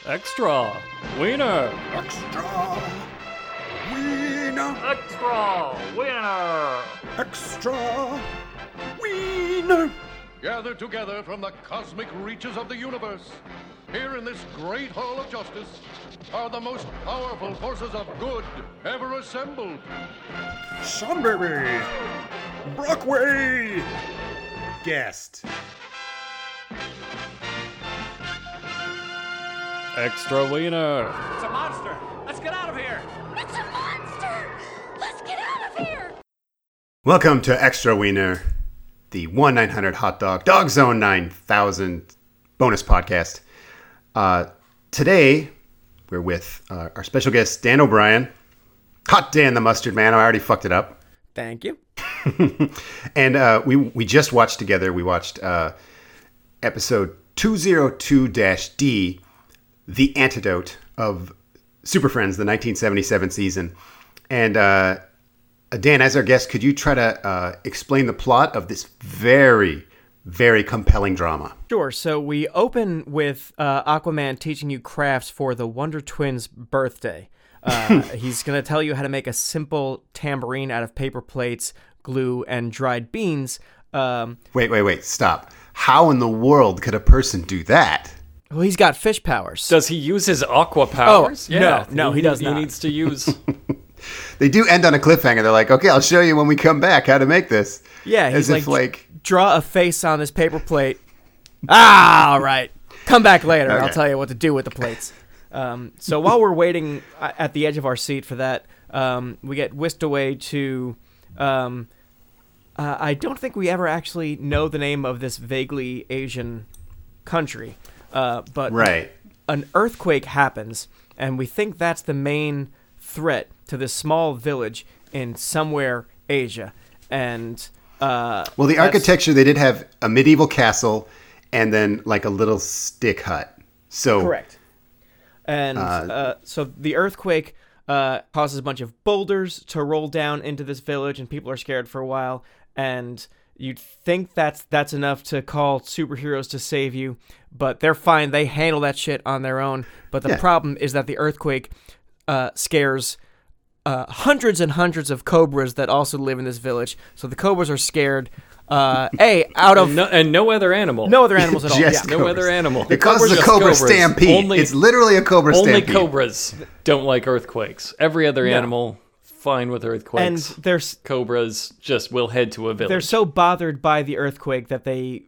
Extra wiener. Extra wiener. Extra wiener. Extra wiener. Gathered together from the cosmic reaches of the universe, here in this great hall of justice, are the most powerful forces of good ever assembled. Sunbaby. Brockway. Guest. Extra wiener. It's a monster! Let's get out of here! It's a monster! Let's get out of here! Welcome to Extra Wiener, the 1-900 Hot Dog Zone 9000 bonus podcast. Today, we're with our special guest, Dan O'Brien. Hot Dan the Mustard Man. I already fucked it up. Thank you. And we just watched together. We watched episode 202-D, The Antidote of Super Friends, the 1977 season. And Dan, as our guest, could you try to explain the plot of this very, very compelling drama? Sure. So we open with Aquaman teaching you crafts for the Wonder Twins' birthday. He's going to tell you how to make a simple tambourine out of paper plates, glue, and dried beans. Wait, stop. How in the world could a person do that? Well, he's got fish powers. Does he use his aqua powers? No, he does not. He needs to use... They do end on a cliffhanger. They're like, okay, I'll show you when we come back how to make this. Yeah, he's As if draw a face on this paper plate. All right. Come back later. Okay. I'll tell you what to do with the plates. So while we're waiting at the edge of our seat for that, we get whisked away to... I don't think we ever actually know the name of this vaguely Asian country. But Right. an earthquake happens, and we think that's the main threat to this small village in somewhere Asia. And Well, the architecture, they did have a medieval castle and then like a little stick hut. So correct. And so the earthquake causes a bunch of boulders to roll down into this village, and people are scared for a while. And you'd think that's enough to call superheroes to save you, but they're fine. They handle that shit on their own. But the problem is that the earthquake scares hundreds and hundreds of cobras that also live in this village. So the cobras are scared. No other animal. No other animals at all. Just Yeah. No other animal. It causes a Just cobra cobras. stampede. It's literally a cobra Only stampede. cobras don't like earthquakes. Every other animal, fine with And earthquakes. Cobras just will head to a village. they're so bothered by the earthquake that they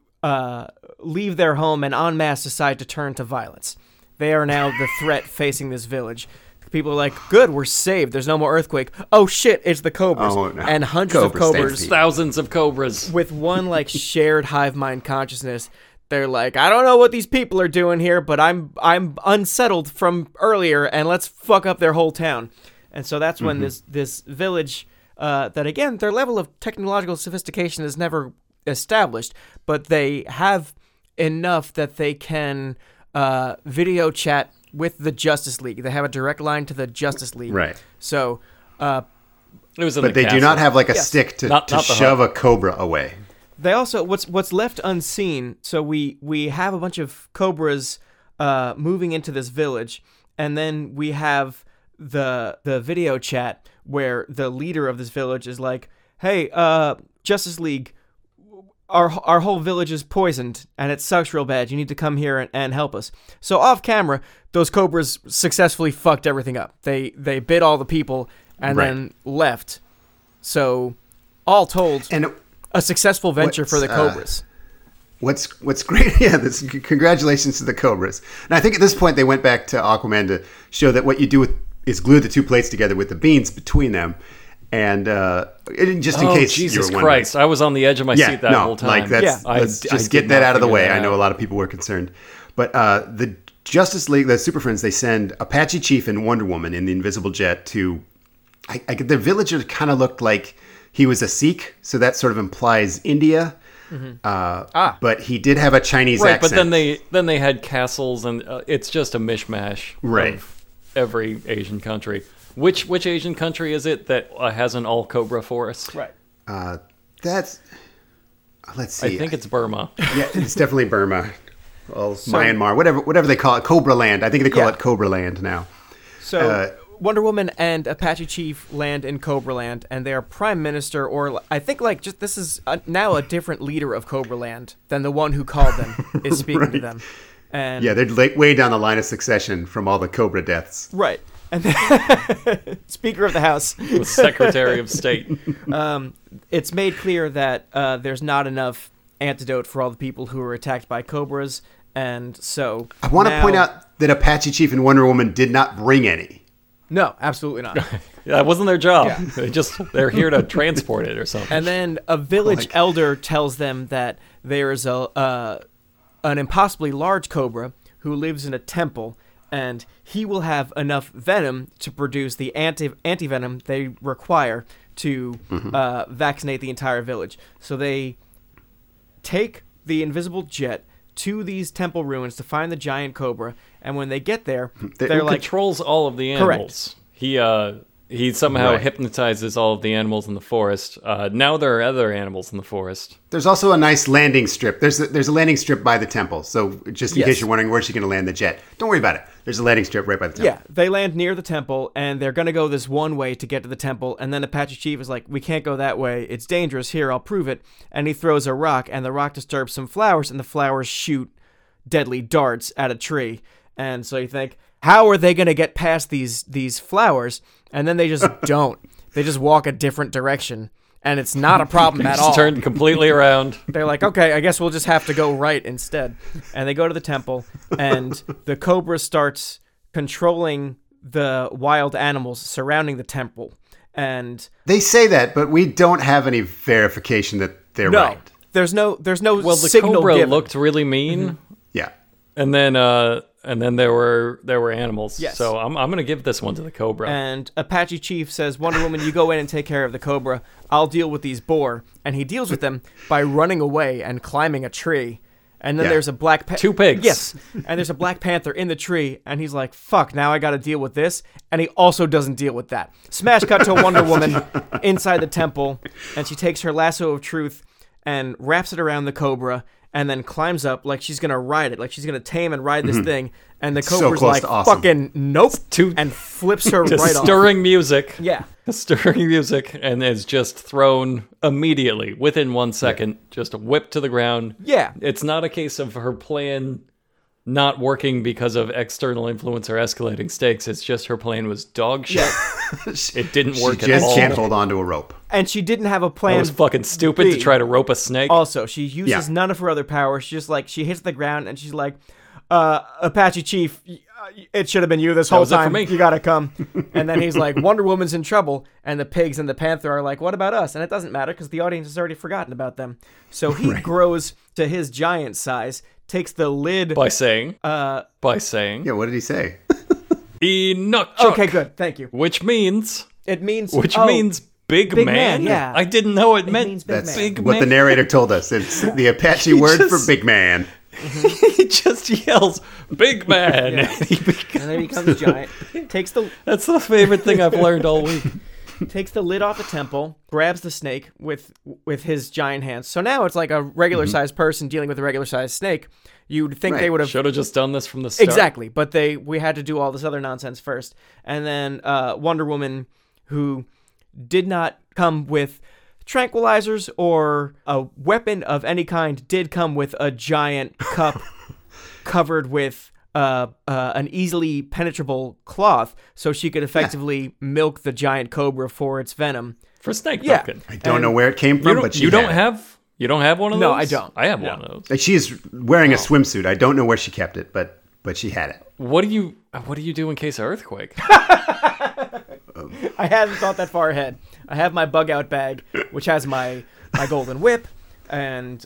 leave their home and en masse decide to turn to violence. They are now the threat facing this village. People are like, good, we're saved. There's no more earthquake. Oh shit, it's the cobras. Oh, no. And hundreds Cobra of cobras stampede. Thousands of cobras. with one like shared hive mind consciousness. They're like, I don't know what these people are doing here, but I'm unsettled from earlier, and let's fuck up their whole town. And so that's when this village, that again, their level of technological sophistication is never established, but they have enough that they can video chat with the Justice League. They have a direct line to the Justice League. Right. So, It was in But the they do not castle. have like a Yes. stick to Not the shove a cobra away. they also what's left unseen. So we have a bunch of cobras moving into this village, and then we have the video chat where the leader of this village is like, "Hey, Justice League, our whole village is poisoned, and it sucks real bad. You need to come here and help us." So off camera, those cobras successfully fucked everything up. They bit all the people and Right. then left. So all told, And a successful venture for the What's, cobras. what's great, congratulations to the cobras. And I think at this point they went back to Aquaman to show that what you do is glue the two plates together with the beans between them. And just in case Jesus you were wondering. Christ! I was on the edge of my seat that whole time. Like that's, Yeah. let's I just did get that not out of the figure way. that I know out. a lot of people were concerned. But the Justice League, the Super Friends, they send Apache Chief and Wonder Woman in the Invisible Jet to... the villager kind of looked like he was a Sikh, so that sort of implies India. But he did have a Chinese Right, accent. but then they had castles, and it's just a mishmash Right. of every Asian country. Which Asian country is it that has an all cobra forest? Right. That's... Let's see. I think it's Burma. Yeah, it's definitely Burma. Myanmar, whatever they call it, Cobra Land. I think they call Yeah. it Cobra Land now. So Wonder Woman and Apache Chief land in Cobra Land, and their prime minister, or I think like just this is now a different leader of Cobra Land than the one who called them is speaking to them. And Yeah, they're like way down the line of succession from all the Cobra deaths. right. And then, Speaker of the House. The Secretary of State. It's made clear that there's not enough antidote for all the people who were attacked by cobras, and so I want to now- point out that Apache Chief and Wonder Woman did not bring any. No, absolutely not. That wasn't their job. They're here to transport it or something. And then a village elder tells them that there's an impossibly large cobra who lives in a temple, and he will have enough venom to produce the anti-venom they require to vaccinate the entire village. So they take the invisible jet to these temple ruins to find the giant cobra, and when they get there, they're Who like, controls all of the Correct. animals. He somehow Right. hypnotizes all of the animals in the forest. Now there are other animals in the forest. There's also a nice landing strip. There's a landing strip by the temple. So just in Yes. case you're wondering where's she going to land the jet, don't worry about it. There's a landing strip right by the temple. yeah, they land near the temple, and they're going to go this one way to get to the temple, and then Apache Chief is like, we can't go that way. It's dangerous. Here, I'll prove it. And he throws a rock, and the rock disturbs some flowers, and the flowers shoot deadly darts at a tree. And so you think, how are they going to get past these flowers? And then they just don't. They just walk a different direction, and it's not a problem at all. Just turned completely around. They're like, okay, I guess we'll just have to go right instead. And they go to the temple, and the cobra starts controlling the wild animals surrounding the temple. And They say that, but we don't have any verification that they're no, right. there's no Well, the signal cobra given. looked really mean, Yeah. and then there were animals. Yes. So I'm gonna give this one to the cobra. And Apache Chief says, Wonder Woman, you go in and take care of the cobra. I'll deal with these boar. And he deals with them by running away and climbing a tree. And then Yeah. there's a black panther. 2 pigs. Yes. And there's a black panther in the tree. And he's like, fuck, now I got to deal with this. And he also doesn't deal with that. Smash cut to Wonder Woman inside the temple. And she takes her lasso of truth and wraps it around the cobra. And then climbs up like she's going to ride it. Like she's going to tame and ride this thing. And the So cobra's close like, to awesome. fucking nope. too- And flips her Just right off. stirring music. Yeah. Stirring music, and is just thrown immediately within 1 second, just whipped to the ground. Yeah. It's not a case of her plan not working because of external influence or escalating stakes. It's just her plan was dog shit. It didn't She work at just all. can't hold on to a rope. And she didn't have a It plan. was fucking stupid to B. try to rope a snake. Also, she uses Yeah. none of her other powers. She just like she hits the ground and she's like, Apache Chief, it should have been you this whole was it for time. me. You gotta come. And then he's like, Wonder Woman's in trouble. And the pigs and the panther are like, what about us? And it doesn't matter because the audience has already forgotten about them. So he grows to his giant size, takes the lid. by saying, Yeah, what did he say? Enoch. Okay, good. Thank you. Which means It means big, Big man. man, yeah. I didn't know it meant means big That's man. big what man. the narrator told us. It's the Apache word for just- big man. He just yells, "Big man!" And he becomes- and then he becomes giant. Takes the That's the favorite thing I've learned all week. takes the lid off the temple, grabs the snake with his giant hands. So now it's like a regular sized person dealing with a regular sized snake. You'd think they Right. would have Should have just done this from the start. exactly, but we had to do all this other nonsense first. And then Wonder Woman, who did not come with tranquilizers or a weapon of any kind, did come with a giant cup covered with an easily penetrable cloth, so she could effectively milk the giant cobra for its venom. For snake Yeah. milking. I don't know where it came from, but she You don't had it. have one of those? No, I don't. I have one of those. Like, she's wearing a swimsuit. I don't know where she kept it, but she had it. What do you do in case of earthquake? I hadn't thought that far ahead. I have my bug out bag, which has my golden whip, and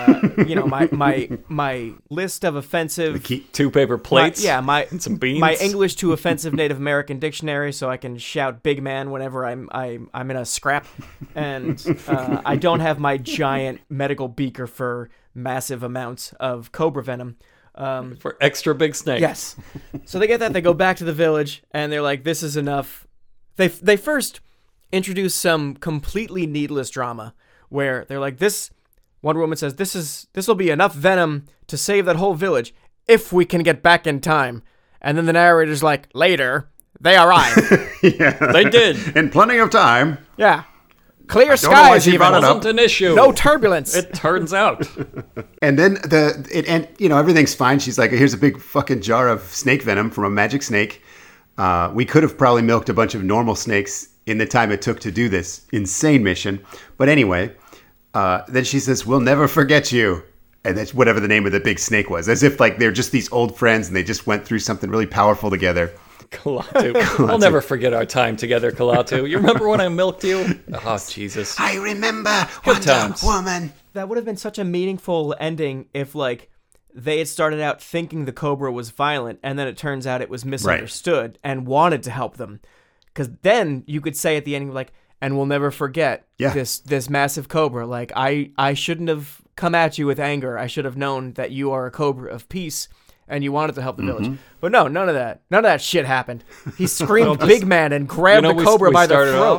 my list of offensive. Two paper plates. and some beans. My English to offensive Native American dictionary, so I can shout "big man" whenever I'm in a scrap, and I don't have my giant medical beaker for massive amounts of cobra venom. for extra big snake. Yes. So they get that. They go back to the village, and they're like, "This is enough." They first introduce some completely needless drama where they're like, "This Wonder Woman says, this will be enough venom to save that whole village if we can get back in time. And then the narrator's like, later, they arrived. Yeah. They did. In plenty of time. Yeah. Clear know why skies she even. brought it up. Wasn't an issue. No turbulence. It turns out. And then everything's fine. She's like, here's a big fucking jar of snake venom from a magic snake. We could have probably milked a bunch of normal snakes in the time it took to do this insane mission. But anyway, then she says, we'll never forget you. And that's whatever the name of the big snake was. As if like they're just these old friends and they just went through something really powerful together. Klaatu. I'll never forget our time together, Klaatu. You remember when I milked you? Oh, Jesus. I remember Good Wonder times. Woman. That would have been such a meaningful ending if, like, they had started out thinking the Cobra was violent, and then it turns out it was misunderstood and wanted to help them. Because then you could say at the ending, like, and we'll never forget this massive Cobra. Like, I shouldn't have come at you with anger. I should have known that you are a Cobra of peace, and you wanted to help the village. But no, none of that. None of that shit happened. He screamed big man and grabbed the Cobra by the throat.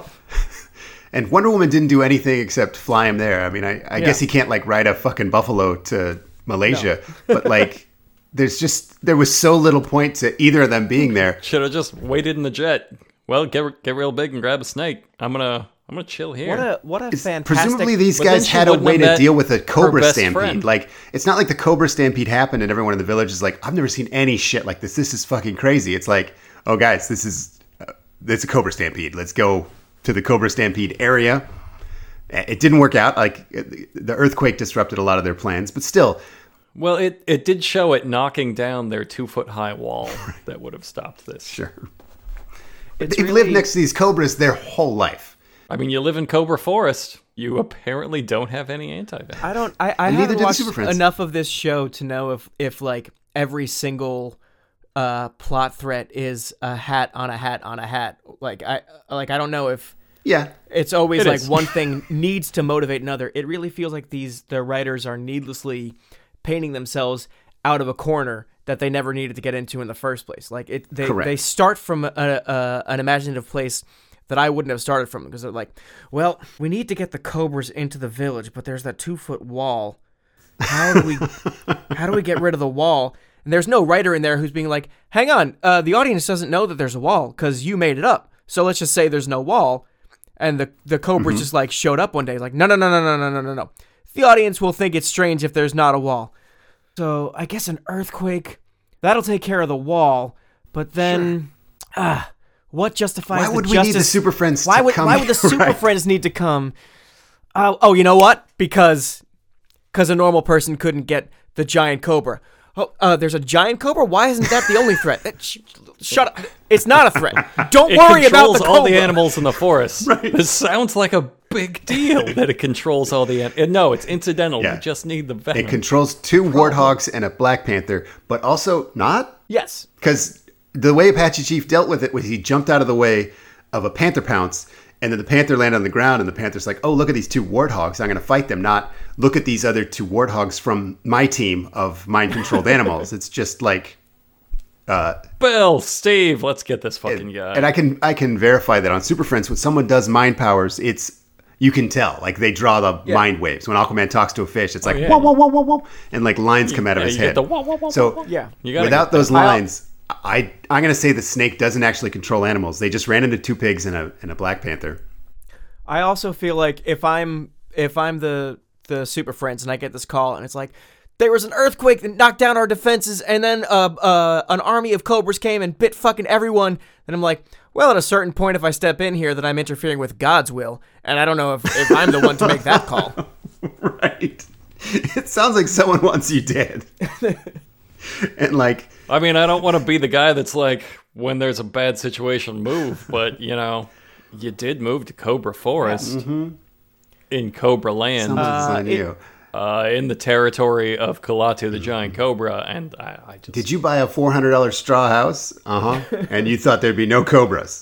And Wonder Woman didn't do anything except fly him there. I mean, I guess he can't, like, ride a fucking buffalo to Malaysia. No. But, like, there was so little point to either of them being there. Should have just waited in the jet. Well, get real big and grab a snake. I'm gonna chill here. What a fantastic... Presumably these guys had a way to deal with a Cobra Stampede. Friend. Like, it's not like the Cobra Stampede happened and everyone in the village is like, I've never seen any shit like this. This is fucking crazy. It's like, oh, guys, it's a Cobra Stampede. Let's go to the Cobra Stampede area. It didn't work out. Like, the earthquake disrupted a lot of their plans, but still... Well, it did show it knocking down their 2-foot-high wall that would have stopped this. Sure. They've lived next to these cobras their whole life. I mean, you live in Cobra Forest. You apparently don't have any anti-venom. I haven't watched enough of this show to know if like every single plot threat is a hat on a hat on a hat. Like I don't know if it's always like one thing needs to motivate another. It really feels like the writers are needlessly painting themselves out of a corner that they never needed to get into in the first place. Like they start from an imaginative place that I wouldn't have started from, because they're like, well, we need to get the Cobras into the village, but there's that 2-foot wall. How do we get rid of the wall? And there's no writer in there who's being like, hang on, the audience doesn't know that there's a wall because you made it up. So let's just say there's no wall. And the Cobras just like showed up one day, like, no. The audience will think it's strange if there's not a wall. So I guess an earthquake, that'll take care of the wall. But then, what justifies why would we need the Super Friends to come? Why would the Super Friends need to come? Oh, you know what? Because a normal person couldn't get the giant Cobra. Oh, there's a giant Cobra? Why isn't that the only threat? Shut up. It's not a threat. Don't worry about the Cobra. It controls all the animals in the forest. Right. This sounds like a big deal that it controls all the animals. No, it's incidental. You just need the venom. It controls 2 warthogs and a Black Panther, but also not? Yes. Because the way Apache Chief dealt with it was he jumped out of the way of a panther pounce, and then the panther landed on the ground, and the panther's like, oh, look at these 2 warthogs. I'm going to fight them, not look at these other 2 warthogs from my team of mind-controlled animals. It's just like... Bill, Steve, let's get this fucking guy. And I can verify that on Super Friends, when someone does mind powers, you can tell. Like, they draw the mind waves. When Aquaman talks to a fish, it's like, whoa, whoa, whoa, whoa, whoa. And, like, lines come out of his head. So, without those lines... I'm going to say the snake doesn't actually control animals. They just ran into 2 pigs and a Black Panther. I also feel like if I'm the Super Friends and I get this call and it's like, there was an earthquake that knocked down our defenses and then an army of Cobras came and bit fucking everyone, then I'm like, well, at a certain point, if I step in here, that I'm interfering with God's will, and I don't know if I'm the one to make that call. Right. It sounds like someone wants you dead. And like... I mean, I don't want to be the guy that's like, when there's a bad situation, move. But, you know, you did move to Cobra Forest in Cobra Land. In the territory of Klaatu, the giant cobra. And I just... Did you buy a $400 straw house? And you thought there'd be no cobras?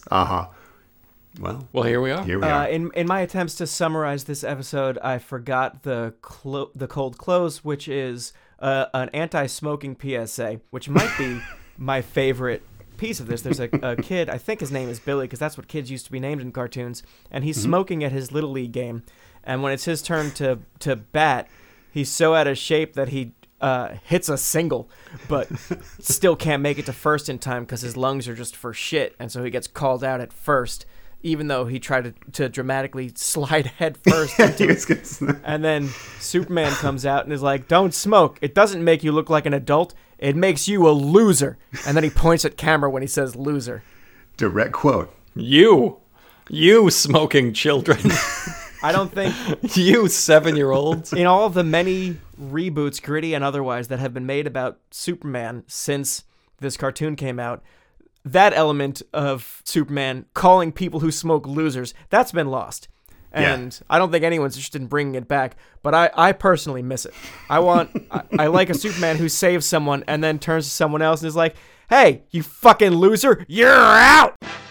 Well, here we are. In my attempts to summarize this episode, I forgot the cold close, which is... an anti-smoking PSA, which might be my favorite piece of this. There's a kid, I think his name is Billy, because that's what kids used to be named in cartoons, and he's smoking at his Little League game. And when it's his turn to bat, he's so out of shape that he hits a single, but still can't make it to first in time because his lungs are just for shit, and so he gets called out at first, even though he tried to dramatically slide head first. And then Superman comes out and is like, "Don't smoke. It doesn't make you look like an adult. It makes you a loser." And then he points at camera when he says loser. Direct quote. You smoking children. I don't think... You 7-year-olds. In all of the many reboots, gritty and otherwise, that have been made about Superman since this cartoon came out, that element of Superman calling people who smoke losers, that's been lost. And I don't think anyone's interested in bringing it back, but I personally miss it. I like a Superman who saves someone and then turns to someone else and is like, "Hey, you fucking loser, you're out!"